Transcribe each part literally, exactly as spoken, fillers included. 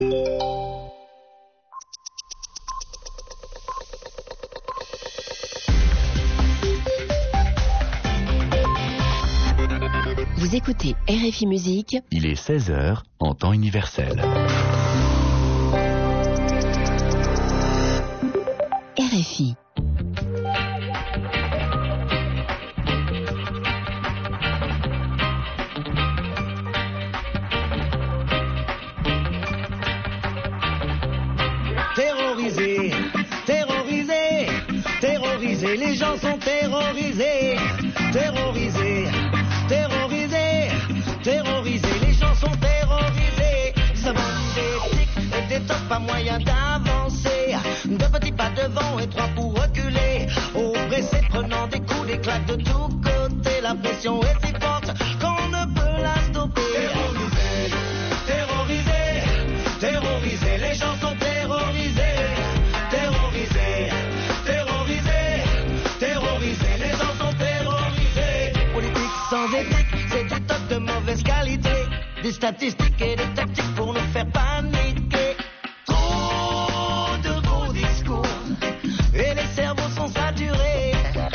Vous écoutez R F I Musique. Il est seize heures en temps universel. R F I. Terrorisés, terrorisés, terrorisés, les gens sont terrorisés, terrorisés, terrorisés, terrorisés, les gens sont terrorisés. Ils inventent des tics et des tocs, pas moyen d'avancer. Deux petits pas devant et trois pour reculer. Au pressé, prenant des coups, des claques de tous côtés. La pression est si forte qu'on ne peut la stopper. Terrorisés, terrorisés, terrorisés, les gens sont terrorisés, terrorisés, terrorisés, terrorisés, les gens sont terrorisés. Politique sans éthique, c'est du toc de mauvaise qualité. Des statistiques et des tactiques pour nous faire paniquer. Trop de gros discours et les cerveaux sont saturés.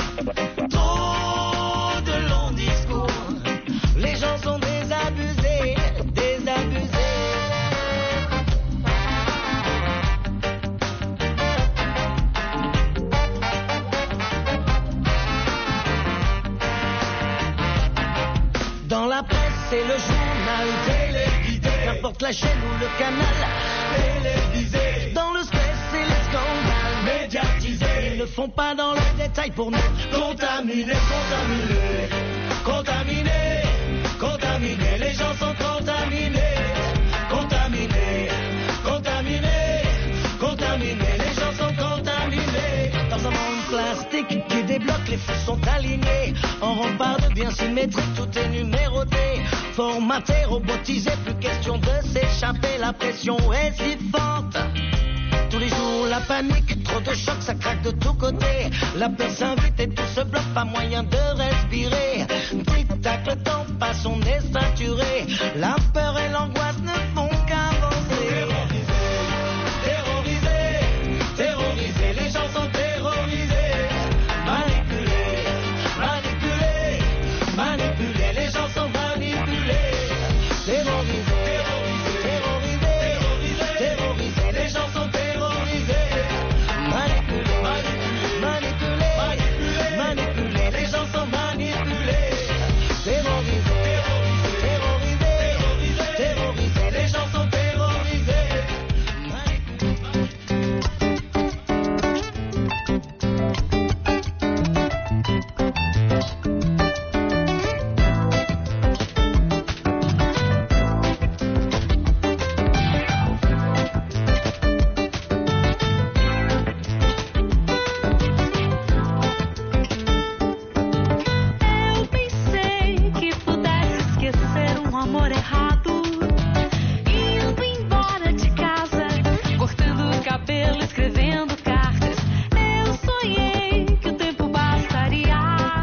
Trop de longs discours, les gens sont désabusés, désabusés. Dans la presse, c'est le journal télévisé. N'importe la chaîne ou le canal télévisé. Dans le stress, c'est les scandales médiatisés. Ils ne font pas dans le détail pour nous contaminer, contaminer, contaminer, contaminer. Les gens sont contaminés, contaminés, contaminés, contaminés. Les gens sont contaminés. Dans un monde plastique qui débloque, les feux sont alignés. En rempart de bien symétrique, tout est numéroté. Formaté, robotisé, plus question de s'échapper. La pression est si forte. Tous les jours la panique, trop de chocs, ça craque de tous côtés. La peur s'invite et tout se bloque, pas moyen de respirer. Tic-tac, le temps passe, on est saturé. La peur et l'angoisse ne font qu'avancer. Terrorisés, terrorisés, terrorisés, les gens sont terrorisés. Manipulés, manipulés, manipulés, les gens sont manipulés. Terrorisés, terrorisés, terrorisés, terrorisés, les gens sont terrorisés. Manipulés, manipulés, manipulés, manipulés, les gens sont manipulés. Terrorisés, terrorisés, terrorisés, les gens sont terrorisés. Eu pensei que pudesse esquecer um amor errado, indo embora de casa, cortando o cabelo, escrevendo cartas. Eu sonhei que o tempo bastaria,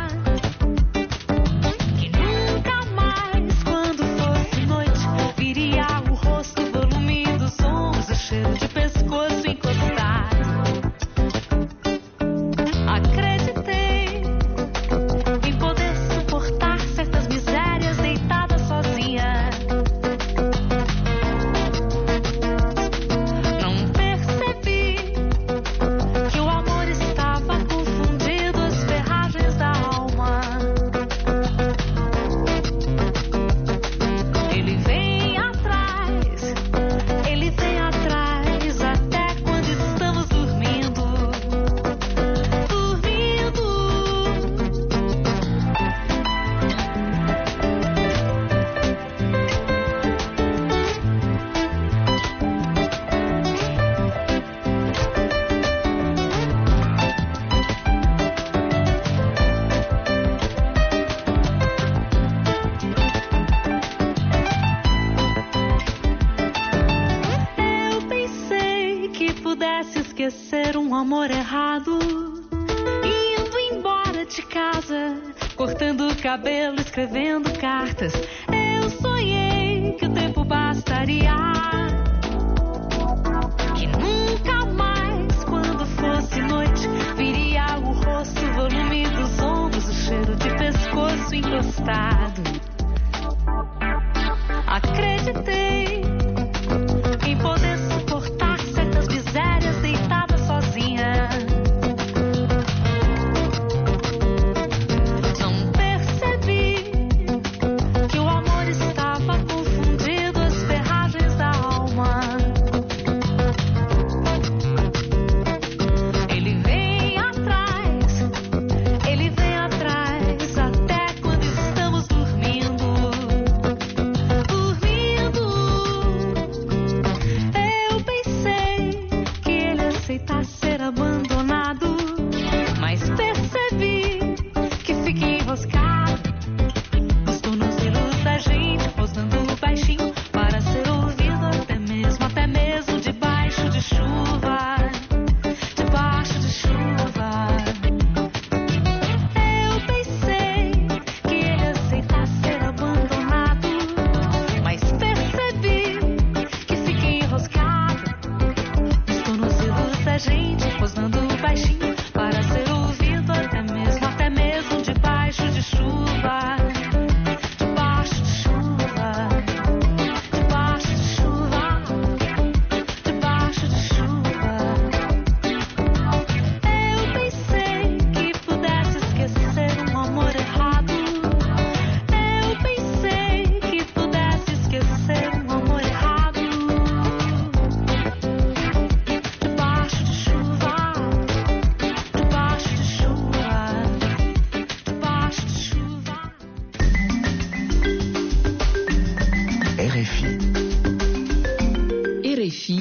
que nunca mais, quando fosse noite, viria o rosto, o volume dos ombros, o cheiro de pescoço encostado. Acreditei em poder suportar certas misérias deitada sozinha. Não percebi que o amor estava confundido as ferragens da alma. Ele vem atrás, ele vem atrás, até quando estamos dormindo. Dormindo. Eu pensei que pudesse esquecer um amor errado, indo embora de casa, cortando o cabelo, escrevendo cartas. Eu sonhei que o tempo bastaria,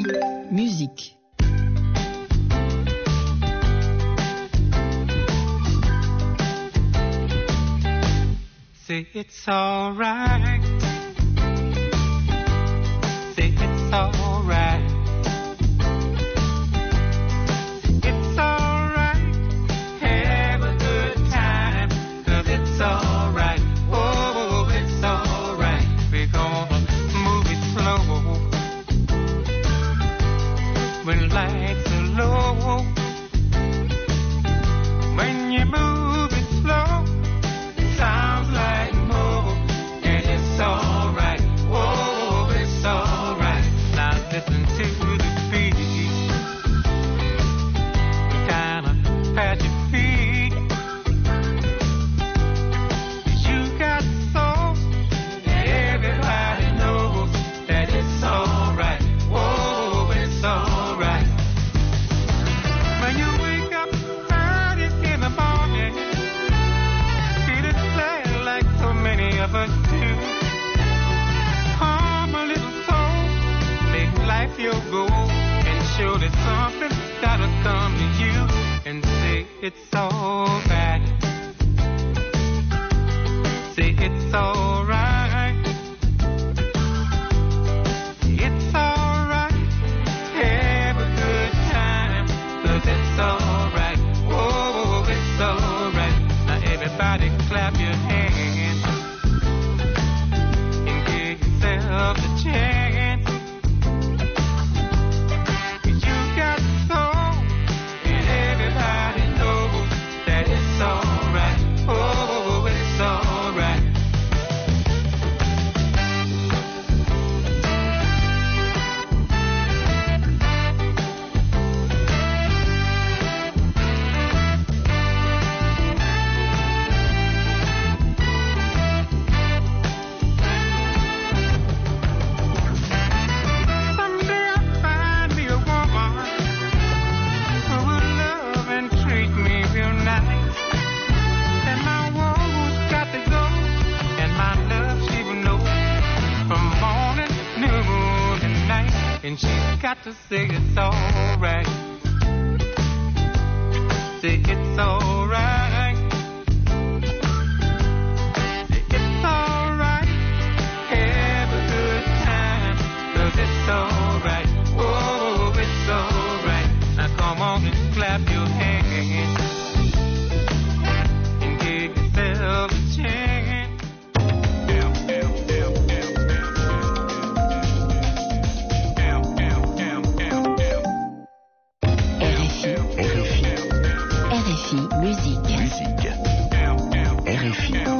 F I Musique. Say it's alright. Say it's alright. It's alright. Have a good time. 'Cause it's alright. Oh, it's alright. We're gonna move it slow. When lights are low. When you move it slow. Sounds like more, and it's alright. Whoa, it's alright. Now listen to the beat. Kinda pat your feet. You got soul, and everybody knows that it's alright. Whoa, it's alright. When you wake up early in the morning, like so many of us do. Calm a little soul, make life your goal, and surely something that'll come to you and say it's alright. Say it's alright. It's alright. Have a good time, 'cause it's alright. Whoa, it's alright. Now everybody clap your hands. Of the chance, you got soul, and everybody knows that it's alright. Oh, it's alright. And she's got to say it's alright. Say it's alright. Say it's alright. Have a good time, 'cause it's alright. Oh, it's alright. Now come on and clap your hands and give yourself a chance. Musique. Musique. R F I.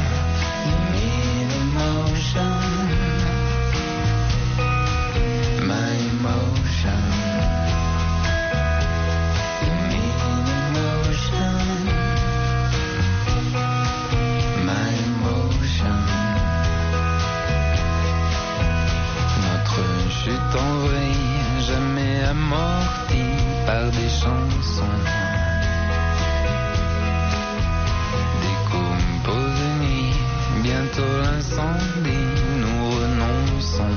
My temps vrai, jamais amorti par des chansons. Décompose nuit, bientôt l'incendie, nous renonçons.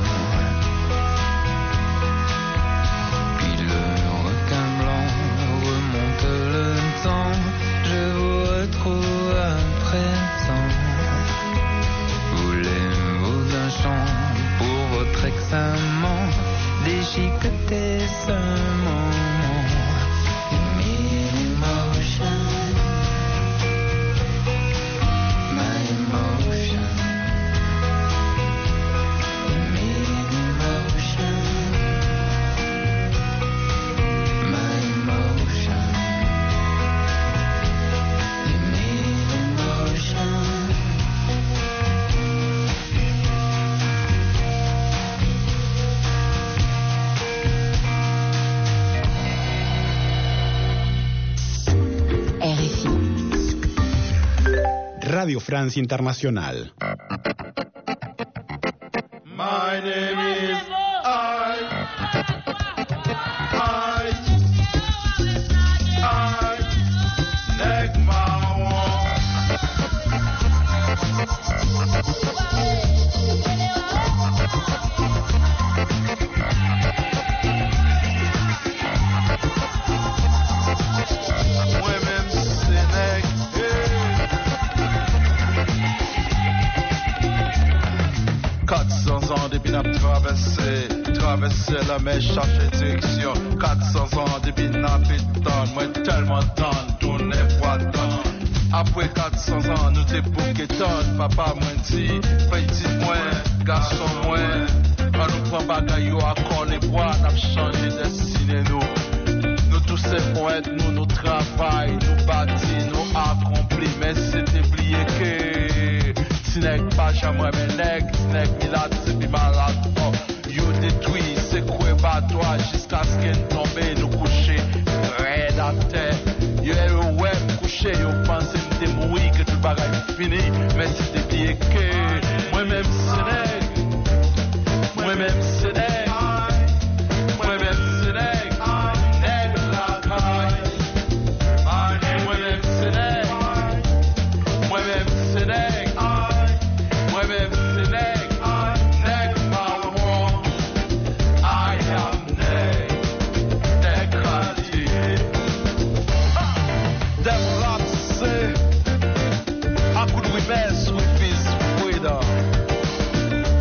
Puis le requin blanc remonte le temps, je vous retrouve à présent. Voulez-vous un chant pour votre ex-amant, déchiqueter ce moment? Emotion, my emotion, emotion, my emotion, emotion. R F I. Radio France Internacional. My name is I. I. I. Negma Moi-même c'est nèg. quatre cents ans depuis n'a traversé, traversé la mer, chercher direction. quatre cents ans depuis n'a pétan, moi tellement temps, tourner fois temps. Après quatre cents ans, nous t'es pour qu'étonne, papa moi dit, petit moi, garçon moi. On nous prend bagaille à corps les bois, n'a changé destiné nous. Nous tous ces poètes, nous nous travaillons, nous bâtis, nous accomplis, mais c'est oublié que Sinek pas jamais mais nèg, Sinek milade, c'est bi malade. Oh, yo détruit, c'est quoi toi jusqu'à ce qu'elle tombe, nous coucher, raide à terre. Yo est ouais, couché, yo pense que t'es mourir, que tout le bagage fini, mais c'est oublié que moi-même Sinek, moi-même Sinek, moi-même Sinek, nèg la caille, moi-même Sinek, moi-même Sinek. Moi-même c'est nèg, nèg marron. I am nèg, nèg radié. Them lots say I could be best with his freedom.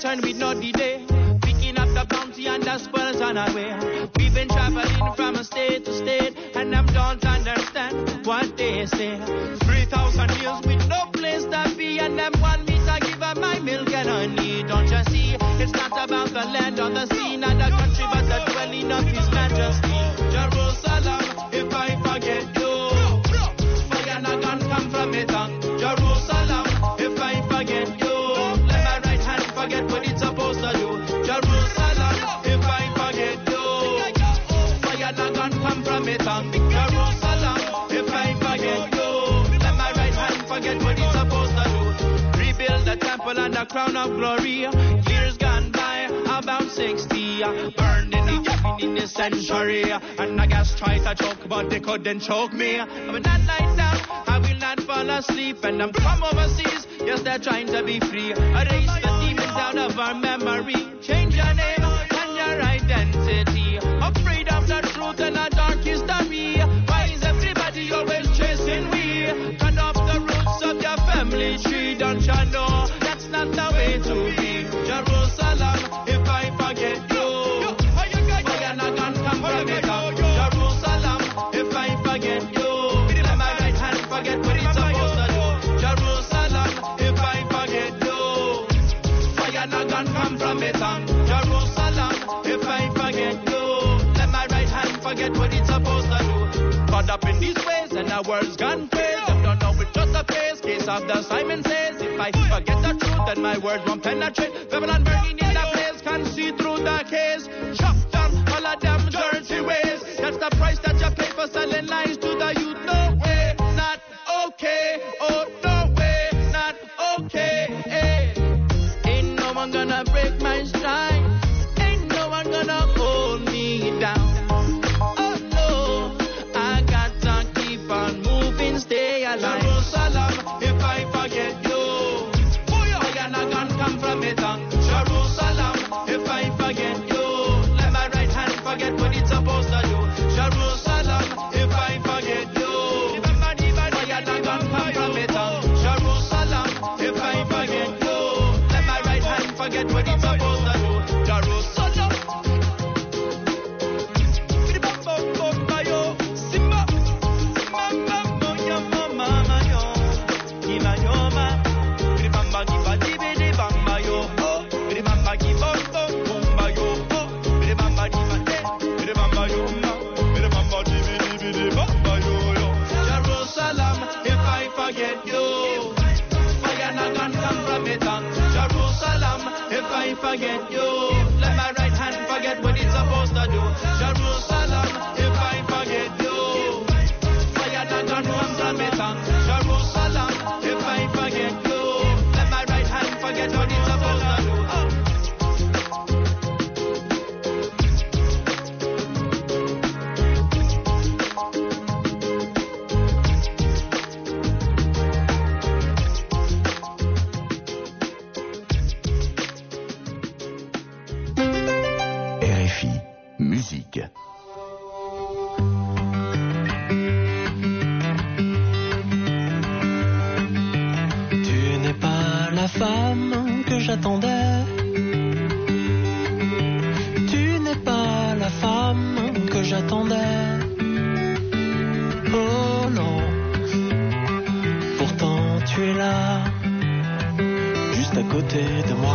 return with no delay. Picking up the bounty and the spoils on our way. We've been traveling from state to state, and I don't understand what they say. Three thousand years with no place to be, and them want me to give up my milk and honey. Don't you see? It's not about the land or the sea, not the country, but the dwelling of His Majesty. Jerusalem, if I forget you, fire not gonna come from it. Jerusalem, if I forget you, let my right hand forget what it's supposed to do. Jerusalem, if I forget you, fire not gonna come from it. Jerusalem, if I forget you, let my right hand forget what it's supposed to do. Rebuild the temple and the crown of glory. Years gone by, about sixty, burned in the in the century, and I guess tried to choke, but they couldn't choke me. But that night now, I will not fall asleep, and I'm from overseas. Yes, they're trying to be free. Erase the demons out of our memory. Change your name and your identity. Afraid of the truth and a dark history. Why is everybody always chasing we? Cut off the roots of your family tree. Don't you know that's not the way to be? Jerusalem, if I forget you, fire not gonna come from it. Jerusalem, if I forget you, let my right hand forget what it's supposed to do. Jerusalem, if I forget you, fire not gonna come from it. Jerusalem, if I forget you, let my right hand forget what it's supposed to do. Caught up in these ways and our world's gone crazy. Them don't know it's just a phase. Case of the Simon says, if I forget the truth, then my words won't penetrate. Babylon burning in the place, can see through the case. Chop down all of them dirty ways. That's the price that you pay for selling lies to the youth. No way, not okay. Oh, no way, not okay. Hey. Ain't no one gonna break my stride. Ain't no one gonna hold me down. Oh no, I got to keep on moving, stay alive. Jerusalem, if I forget you, fire not gonna come from it. Jerusalem, if I forget you, let my right hand forget what it's supposed to do. Jerusalem, if I forget you, fire not gonna come from it. Jerusalem, if I forget you, let my right hand forget what it's supposed to do. Jerusalem. Jerusalem, if I forget you, fire not gonna come from it. Jerusalem, if I forget you, let my right hand forget what it's supposed to do. Jerusalem, if I forget you, fire not gonna come from it. Jerusalem, if I forget you, let my right hand forget what it's supposed to do. R F I Musique. Tu n'es pas la femme que j'attendais. Tu n'es pas la femme que j'attendais. Oh non. Pourtant tu es là, juste à côté de moi.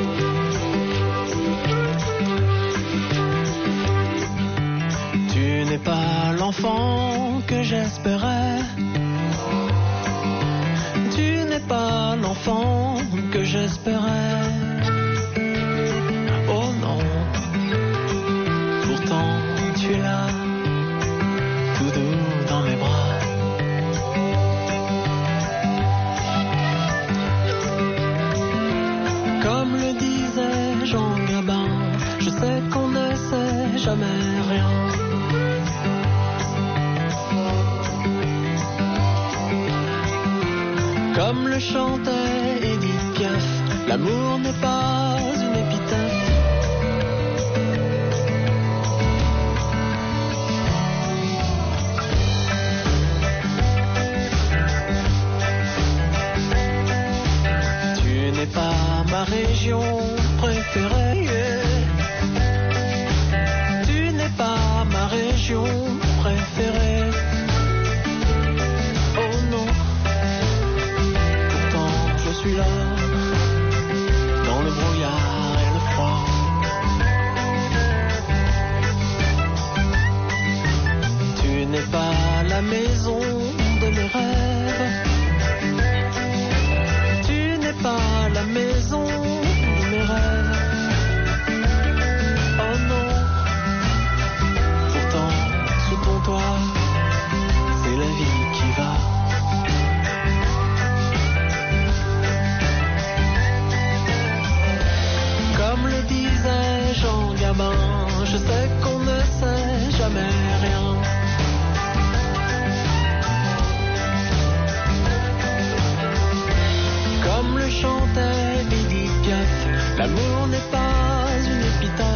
Tu n'es pas l'enfant que j'espérais. Tu n'es pas l'enfant que j'espérais. Oh non. Pourtant tu es là, tout doux dans mes bras. Comme le disait Jean Gabin, je sais qu'on ne sait jamais rien. Comme le chantait Edith Piaf, l'amour n'est pas une épitaphe. Tu n'es pas ma région préférée. Tu n'es pas ma région préférée. Oh non, pourtant je suis là, dans le brouillard et le froid. Tu n'es pas la maison de mes rêves. Tu n'es pas la maison de mes rêves. Oh non, pourtant sous ton toit, c'est la vie qui va. Comme le disait Jean Gabin, je sais qu'on ne sait jamais rien. Comme le chantait Edith Piaf, l'amour n'est pas une épitaphe.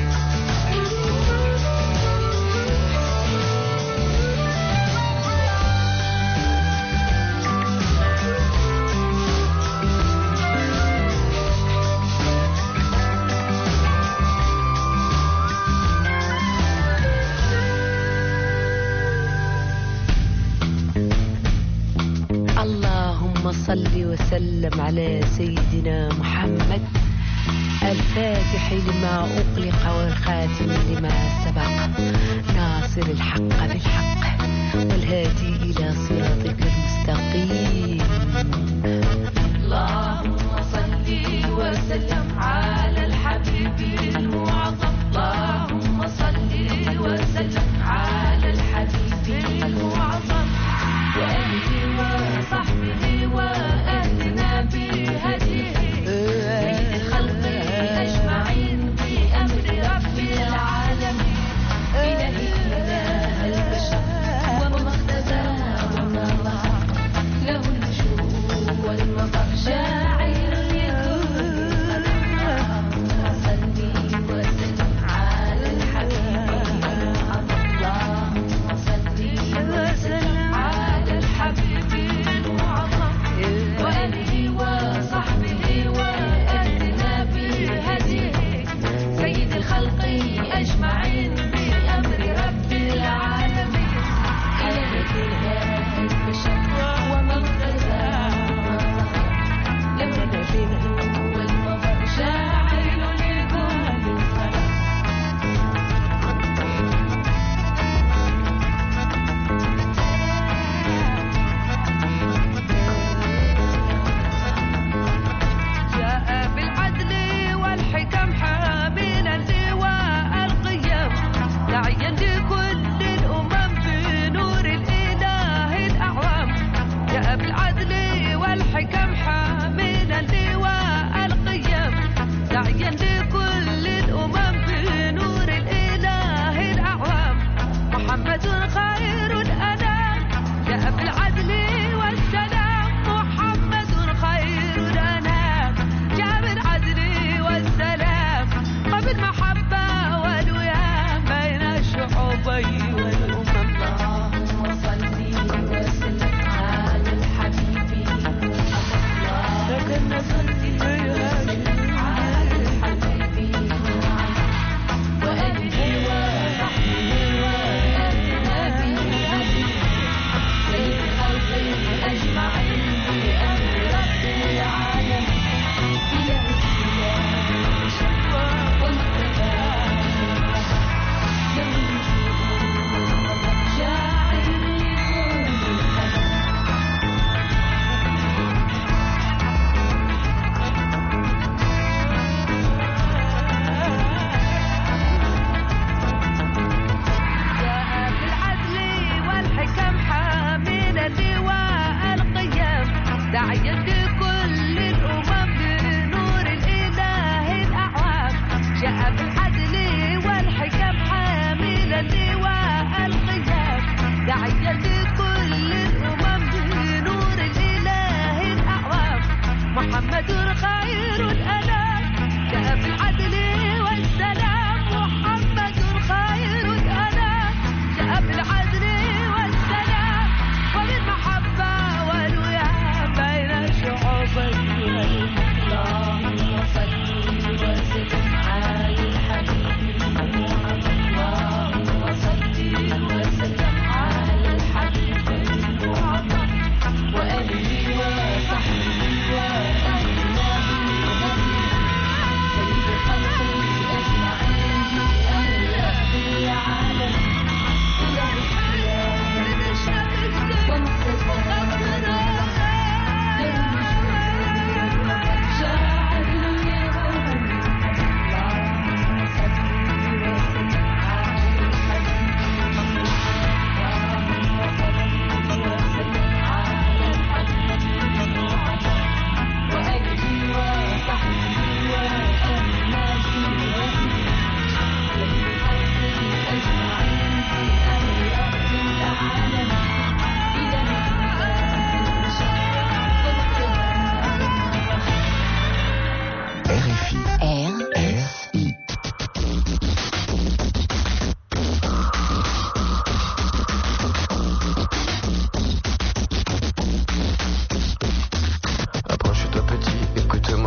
اللهم صل وسلم على سيدنا محمد الفاتح لما أغلق والخاتم لما سبق ناصر الحق بالحق والهادي إلى صراطك المستقيم. اللهم صل وسلم على الحبيب المعظم. اللهم صل وسلم على الحبيب المعظم وآله وصحبه وأهلنا بهديه سيد الخلق أجمعين بأمر رب العالمين. إلهي إله البشر ومقتدى وما ظهر له النشوء والمطر شاعر لكل اللهم صل وسلم على الحبيب المعظم. اللهم صل وسلم على الحبيب المعظم وآله وصحبه وأهلنا بهديه سيد الخلق أجمعين بأمر رب العالمين. إلهي إله البشر ومقتدى وما ظهر له النشوء والمطر شاعر لكل الخلق. جاء بالعدل والحكم حاملا لواء القيم داعيا لكل الأمم بنور الإله الأعوام. جاء بالعدل والحكم حاملا لواء القيم داعيا لكل الأمم بنور الإله الأعوام. محمد خير الأنام جاء بالعدل والسلام. محمد خير الأنام جاء بالعدل والسلام وبالمحبة والوئام بين الشعوبين والأمم. اللهم صل وسلم على الحبيب لكن صل وسلم على الحبيب وآله وصحبه وأهلنا بهديه سيد الخلق أجمعين بأمر رب العالمين. إلهي إله البشر ومقتدى له النشوء والمطر شاعر لكل الخلق. جاء بالعدل والحكم حاملا لواء القيم داعيا لكل الأمم بنور الإله الأعوام. جاء بالعدل والحكم حاملا لواء القيم داعيا لكل الأمم بنور الإله الأعوام. محمد خير الأنام جاء بالعدل والسلام. محمد خير الأنام جاء بالعدل والسلام وبالمحبة والوئام بين الشعوبين. اللهم صل وسلم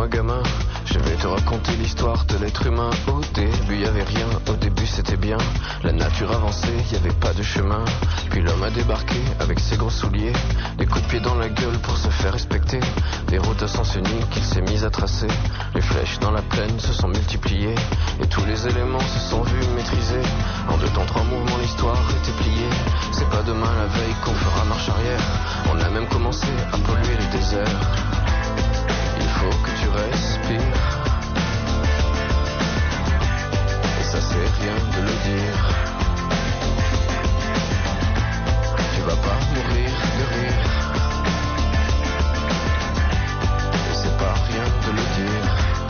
moi gamin, je vais te raconter l'histoire de l'être humain. Au début y avait rien, au début c'était bien. La nature avançait, y avait pas de chemin. Puis l'homme a débarqué avec ses gros souliers, des coups de pied dans la gueule pour se faire respecter. Des routes à sens unique qu'il s'est mis à tracer. Les flèches dans la plaine se sont multipliées, et tous les éléments se sont vus maîtrisés. En deux temps, trois mouvements, l'histoire était pliée. C'est pas demain la veille qu'on fera marche arrière. On a même commencé à polluer les déserts. Il faut que tu respires, et ça c'est rien de le dire. Tu vas pas mourir de rire, et c'est pas rien de le dire.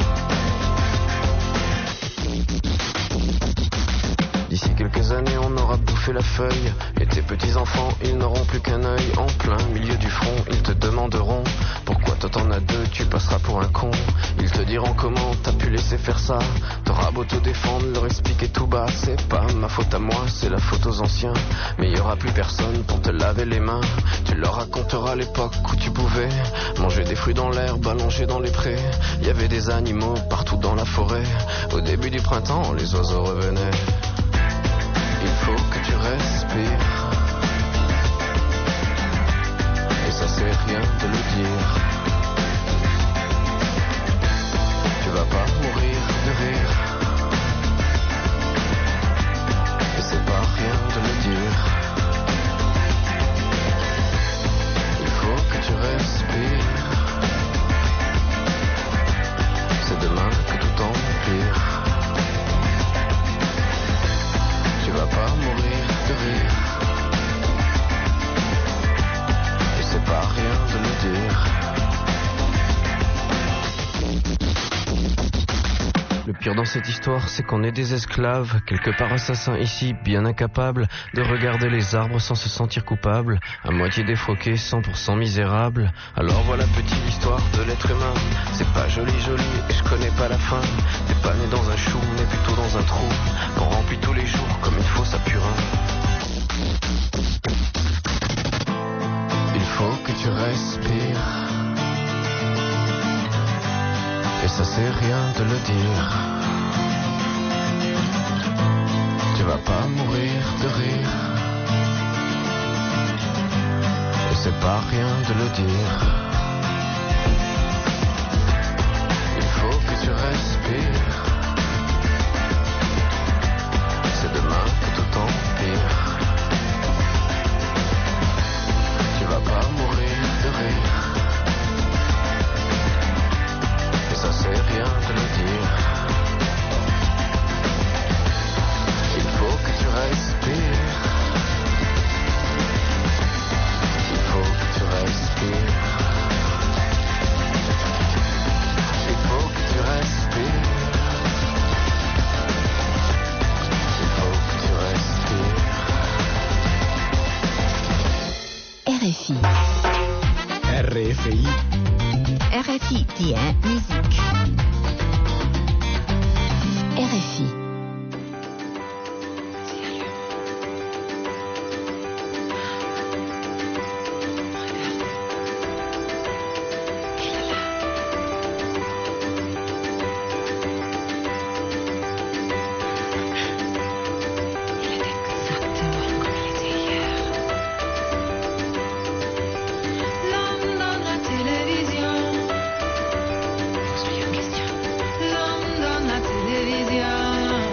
D'ici quelques années on aura bouffé la feuille, et tes petits enfants ils n'auront plus qu'un œil. En plein milieu du front ils te demanderont pourquoi toi t'en as deux, tu passeras pour un con. Ils te diront comment t'as pu laisser faire ça. T'auras beau te défendre, leur expliquer tout bas. C'est pas ma faute à moi, c'est la faute aux anciens. Mais y aura plus personne pour te laver les mains. Tu leur raconteras l'époque où tu pouvais manger des fruits dans l'herbe, allongés dans les prés. Y avait des animaux partout dans la forêt. Au début du printemps, les oiseaux revenaient. Il faut que tu respires, et ça c'est rien de le dire. Tu vas pas mourir de rire, et c'est pas rien de le dire. Il faut que tu respires, c'est demain que tout empire. Tu vas pas mourir de rire, et c'est pas rien de le dire. Le pire dans cette histoire, c'est qu'on est des esclaves, quelque part assassins ici, bien incapables de regarder les arbres sans se sentir coupables, à moitié défroqués, cent pour cent misérables. Alors voilà petite histoire de l'être humain, c'est pas joli joli et je connais pas la fin. T'es pas né dans un chou, mais plutôt dans un trou, qu'on remplit tous les jours comme il faut sa purin. Il faut que tu respires, et ça c'est rien de le dire. Tu vas pas mourir de rire, et c'est pas rien de le dire. Il faut que tu respires, c'est demain que tout empire. Tu vas pas mourir de rire, et ça c'est rien de le dire. Il faut que tu respires, il faut que tu respires, il faut que tu respires, il faut que tu respires. R F I. R F I. R F I 点 musique. R F I. L'homme dans la télévision.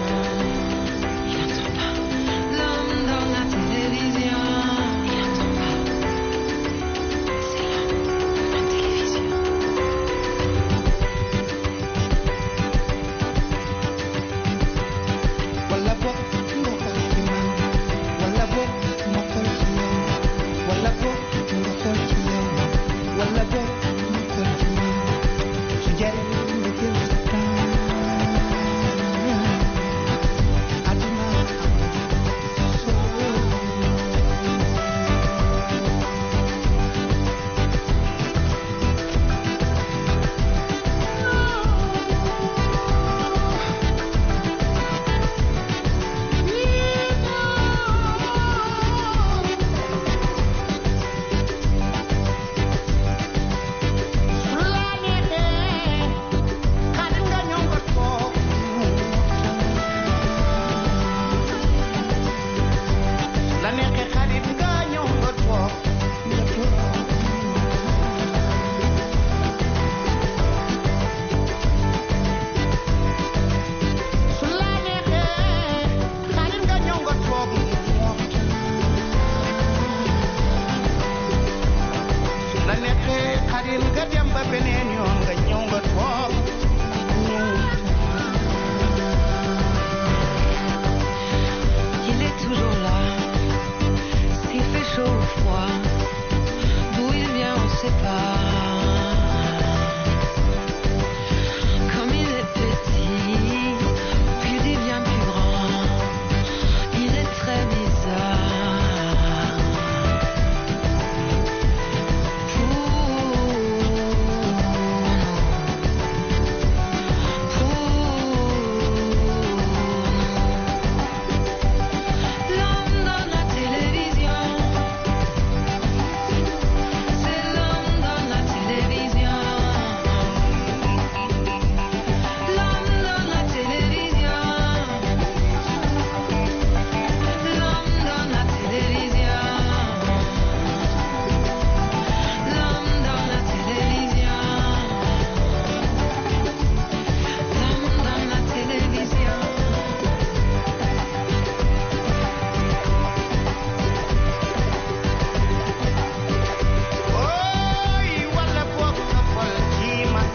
xarit nga dem ba beneen yoon nga ñëw nga toog Il est toujours là, s'il fait chaud ou froid, d'où il vient on sait pas. Comme il est petit, puis il devient plus grand, il est très bizarre. L'homme dans la télévision, c'est l'homme dans la télévision. L'homme dans la télévision, l'homme dans la télévision, l'homme dans la télévision, l'homme dans la télévision. ooy wala boog nga fal ci man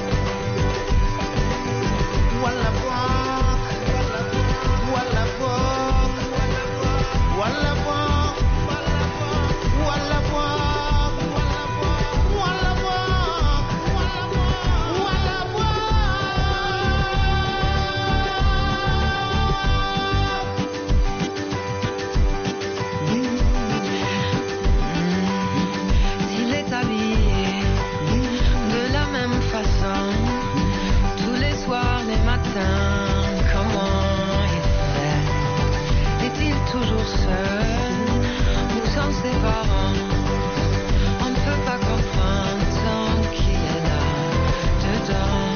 wala boog wala boog wala boog wala boog wala boog wala S'il est habillé de la même façon, tous les soirs, les matins, comment il fait? Est-il toujours seul ou sans ses parents? On ne peut pas comprendre tant qu'il est là, dedans.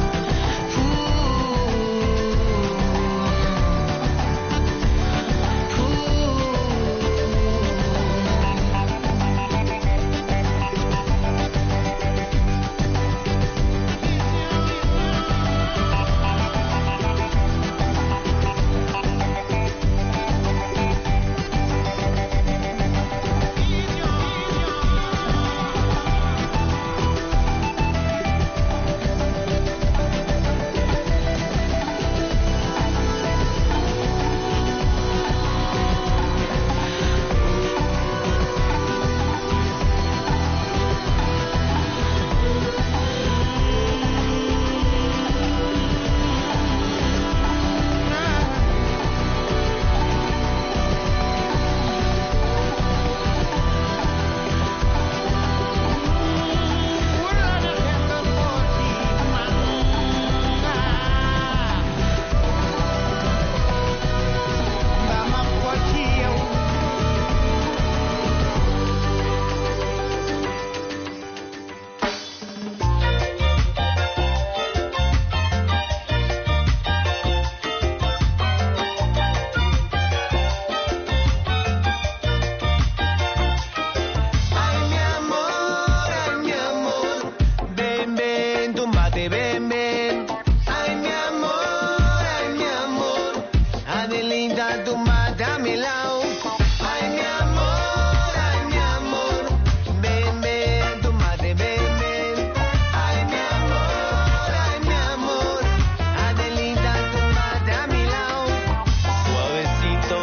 Ay mi amor, ay mi amor, ven ven, túmbate, ven ven. Ay mi amor, ay mi amor, Adelita, túmbate a mi lado. Ay mi amor, ay mi amor, ven ven, túmbate, ven ven. Ay mi amor, ay mi amor, Adelita, túmbate a mi lado. Suavecito,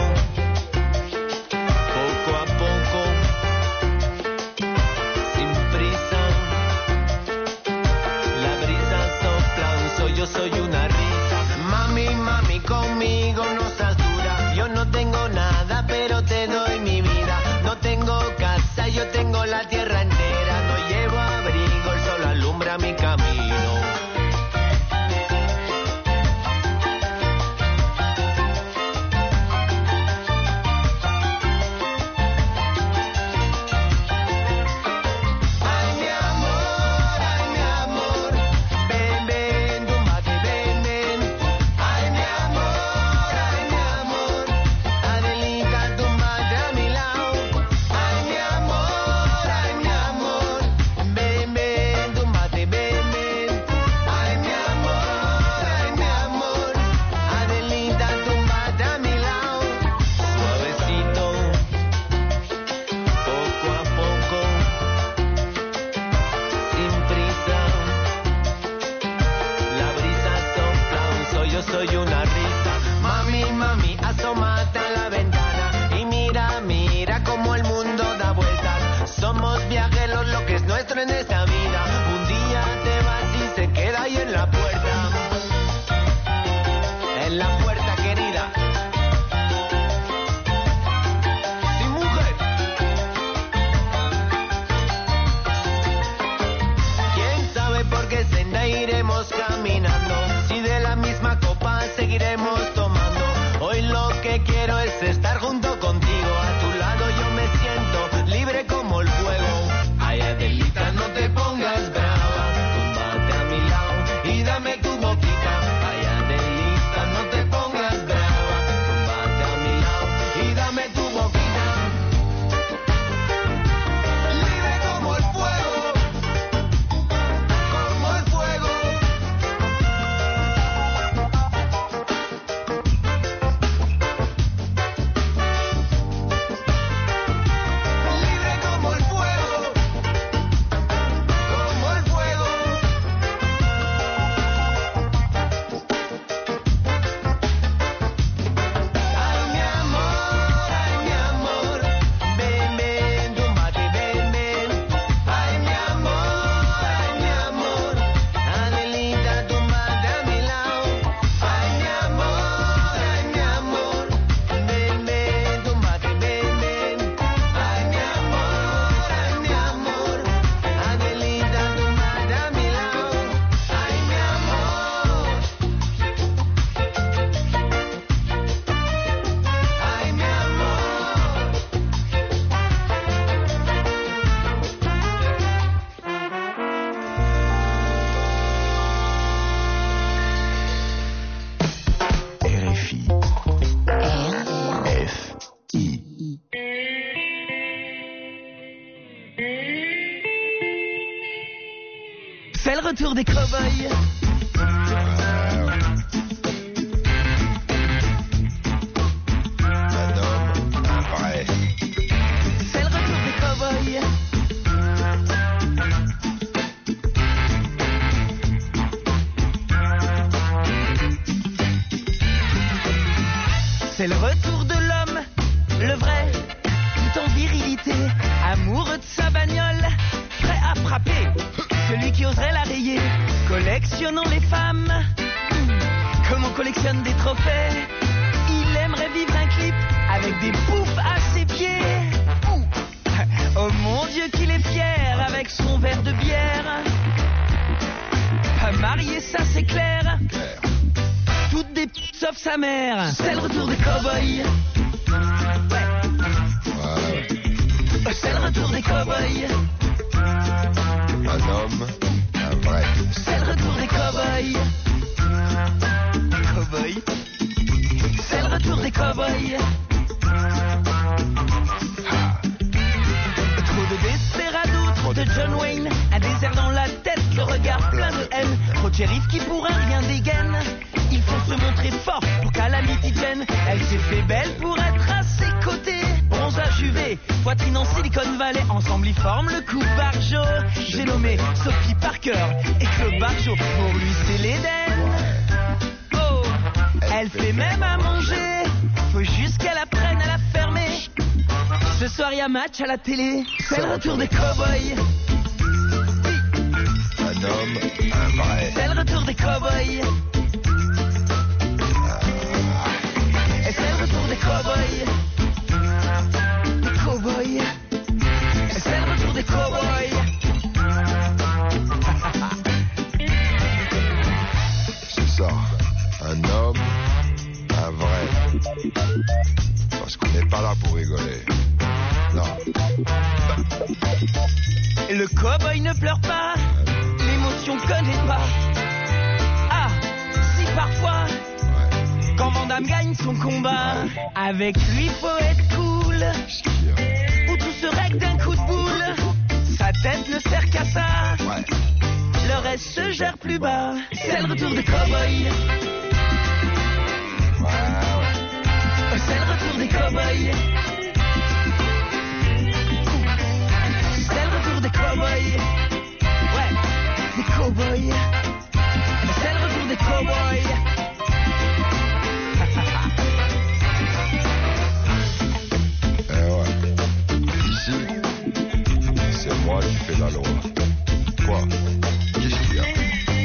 poco a poco. Sin prisa, la brisa sopla, un soy yo soy una risa. Mami, mami, conmigo no seas dura. Yo no tengo nada, pero te doy mi vida. No tengo casa, yo tengo la tierra entera. No llevo abrigo, el sol alumbra mi camino. Ay mi amor, ay mi amor, ven ven, túmbate, ven ven. Ay mi amor, ay mi amor, Adelita, túmbate a mi lado. Ay mi amor, ay mi amor, ven ven, túmbate, ven ven. y una risa. Mami, mami, asómate a la ventana y mira, mira cómo el mundo da vueltas. Somos viajeros, lo que es nuestro en esta vida. Un día te vas y se queda ahí en la puerta. En la puerta, querida. Sí, mujer. ¿Quién sabe por qué senda iremos caminando? Si de la misma copa seguiremos tomando. Hoy lo que quiero es estar junto contigo. A tu lado yo me siento libre como el fuego. Ay, Adelita, no te pongas brava. Túmbate a mi lado y dame tu boquita. Ay, Adelita, no te pongas brava. Túmbate a mi lado y dame tu boquita. Libre como el fuego. Como el fuego. Libre como el fuego. Como el fuego. Ay, mi amor, ay, mi amor. Ven, ven, túmbate, ven, ven. Ay, mi amor, ay, mi amor. Adelita, túmbate a mi lado. Ay, mi amor, ay, mi amor. Ven, ven, túmbate, ven, ven. Ay, mi amor, ay, mi amor. Adelita, túmbate a mi lado. Ay, mi amor. Ay, mi amor. R F I. F I. C'est le retour des cow-boys. Un homme, un vrai. C'est le retour des cow-boys. C'est le retour de l'homme, le vrai, tout en virilité, amoureux de sa bagnole, prêt à frapper, celui qui oserait la rayer, collectionnant les femmes, comme on collectionne des trophées, il aimerait vivre un clip avec des poufs à ses pieds. Oh mon Dieu qu'il est fier avec son verre de bière. Pas marié, ça c'est clair. Toutes des p*** sauf sa mère. C'est le retour des cow-boys. Ouais. Ouais. C'est le retour des cow-boys. Un homme, un vrai. C'est le retour des cow-boys. Cow-boys. C'est le retour des cow-boys. Trop de desperado, trop de John Wayne. Un désert dans la tête, le regard plein de haine. Trop de shérifs qui pour un rien dégaine. Il faut se montrer fort pour Calamity Jane. Elle s'est fait belle pour être à ses côtés. Bronzage U V, poitrine en Silicon Valley. Ensemble ils forment le couple Barjo. J'ai nommé Sophie Parker et Claude Barjo. Pour lui c'est l'Éden. Oh, elle fait même à manger. Faut juste qu'elle apprenne à la fermer. Ce soir y a match à la télé. C'est le retour des cow-boys. Un homme, un vrai. C'est le retour des cow-boys. Et c'est le retour des cow-boys. Des cow-boys. Et c'est le retour des cow-boys. C'est ça. Un homme, un vrai. Parce qu'on n'est pas là pour rigoler. Non. Le cow-boy ne pleure pas. L'émotion connaît pas. Ah, si parfois. Quand Van Damme gagne son combat, avec lui faut être cool. Ou tout se règle d'un coup de boule. Sa tête ne sert qu'à ça. Le reste se gère plus bas. C'est le retour des cow-boys. C'est le retour des cow-boys. C'est le retour des cow-boys. Ouais, des cow-boys. C'est le retour des cow-boys. fait la loi. Quoi? Qu'est-ce qu'il y a?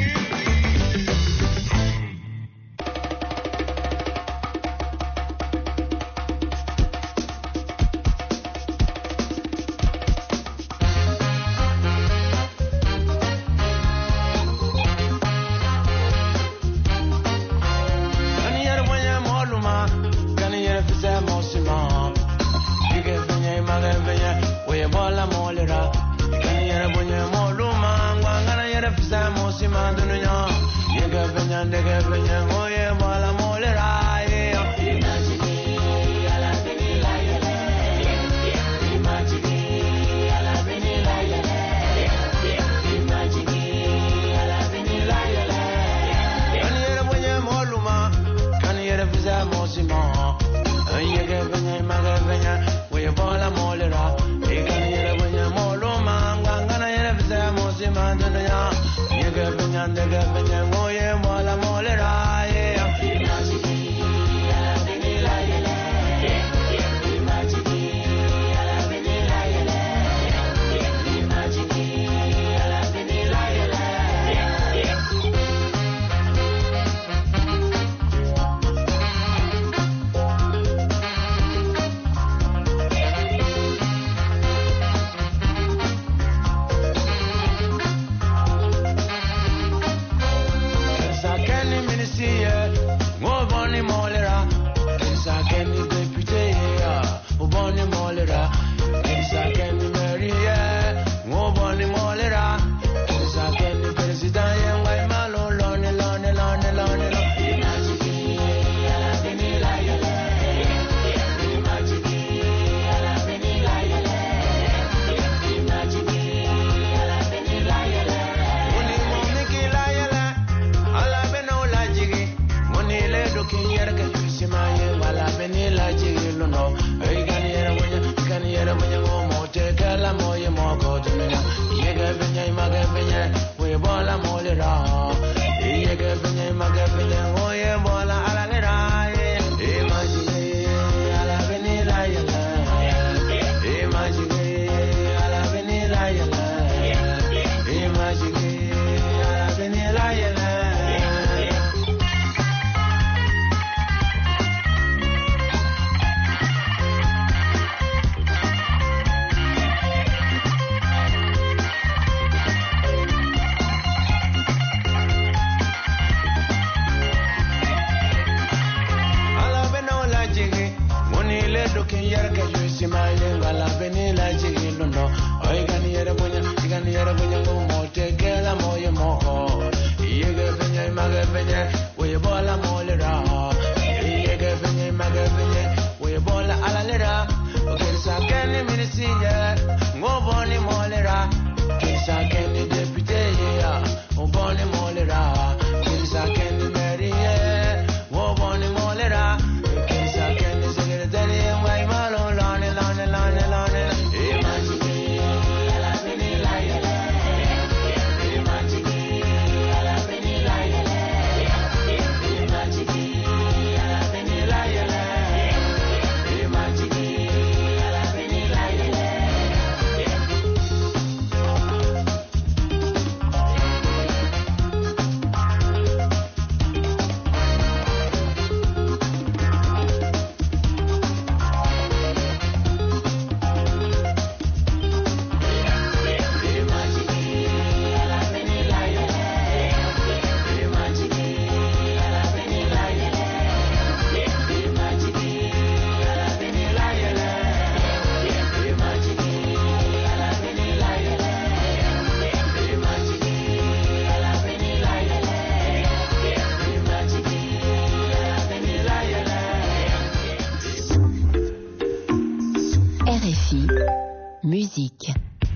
Musique.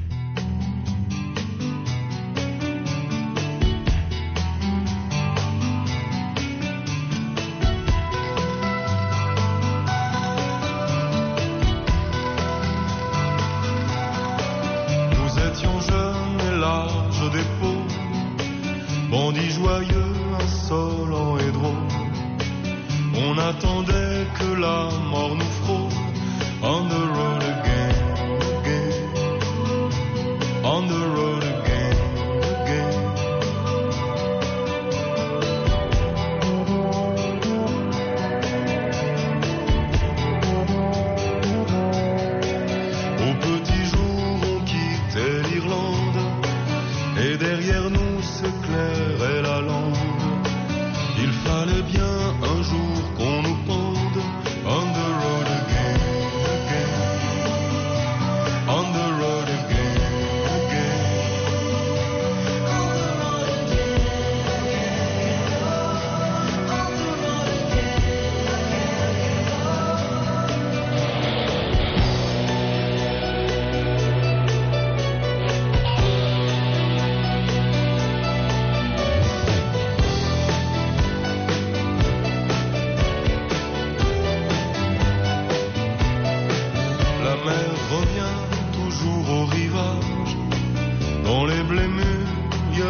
Nous étions jeunes et larges d'épaules, bandits joyeux, insolents et drôles. On attendait que la mort nous frôle. On the road again, again. On the road.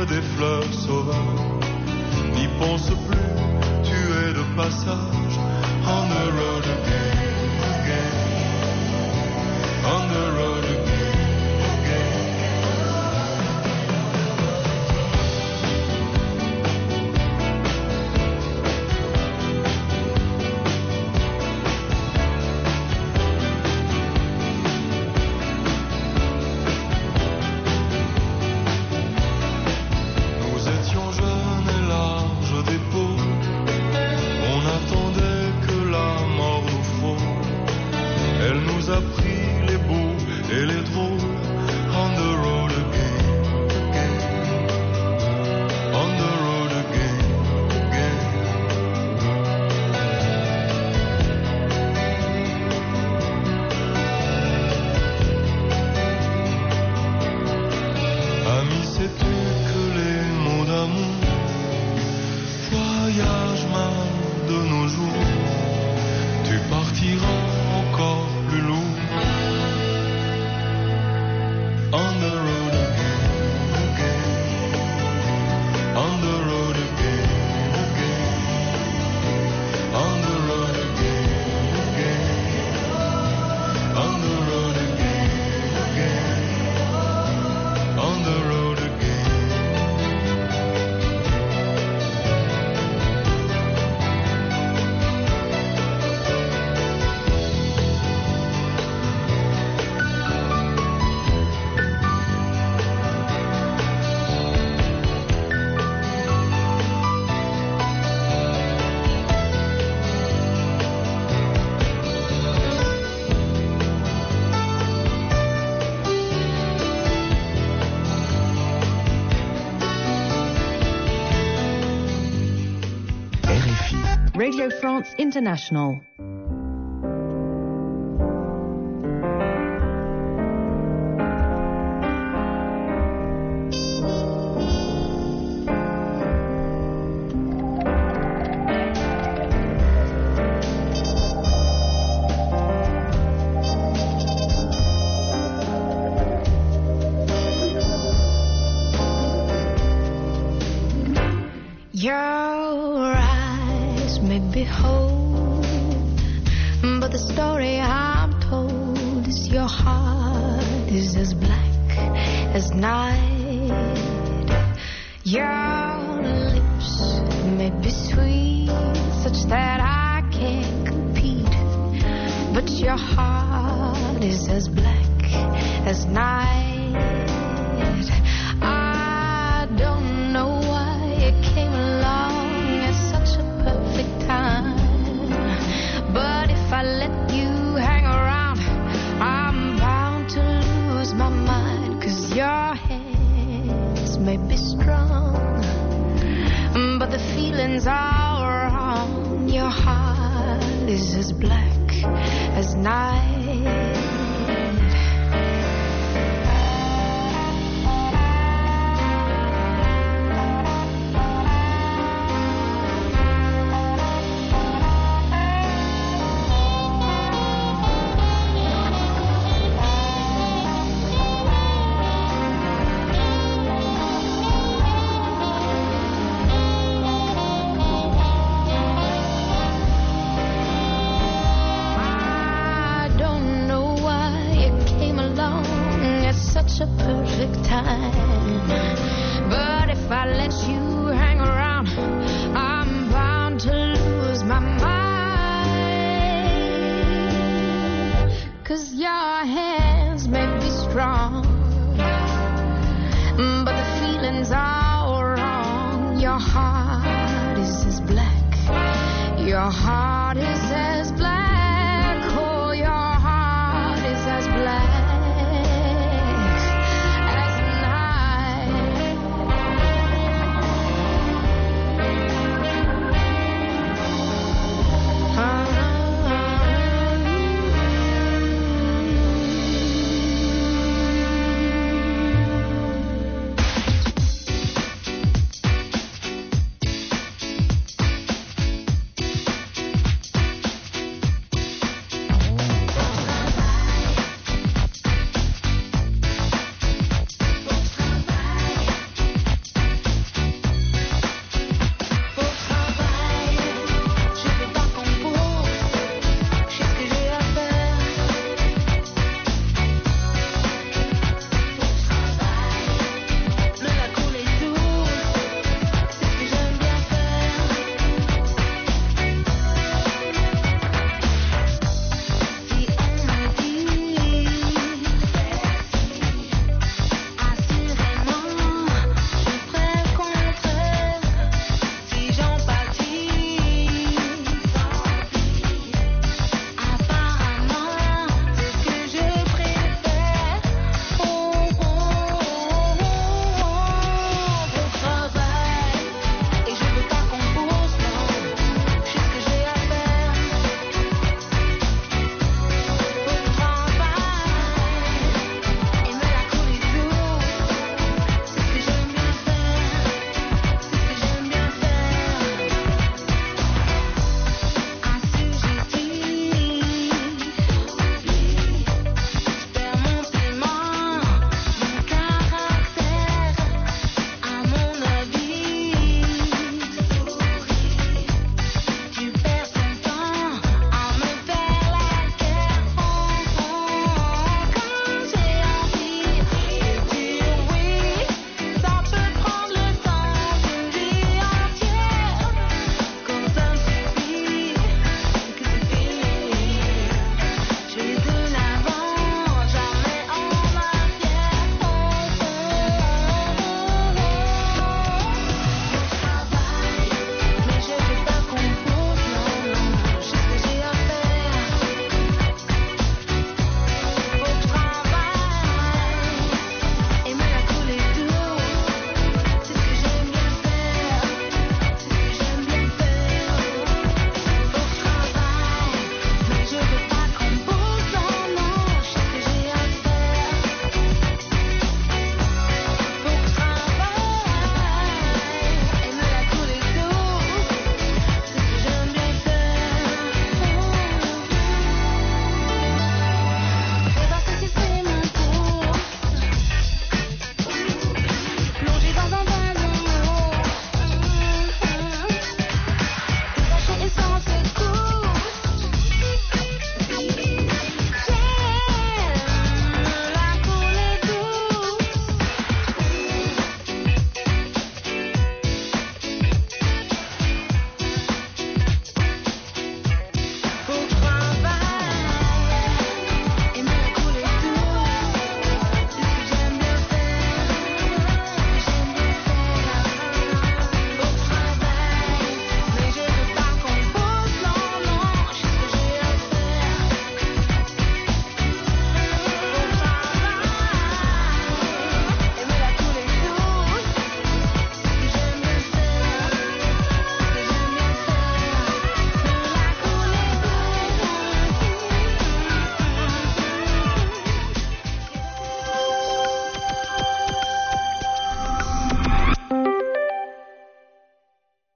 que des fleurs sauvages. N'y pense plus, tu es de passage. On the road again, again. On the road again. Radio France International. Your eyes may behold, but the story I'm told is your heart is as black as night. Your lips may be sweet, such that I can't compete, but your heart is as black as night. I don't know why it came along at such a perfect time, but if I let you hang around, I'm bound to lose my mind. 'Cause your hands may be strong, but the feelings are wrong. Your heart is as black as night. A perfect time, but if I let you hang around, I'm bound to lose my mind. 'Cause your hands may be strong, but the feelings are wrong. Your heart is as black, your heart is as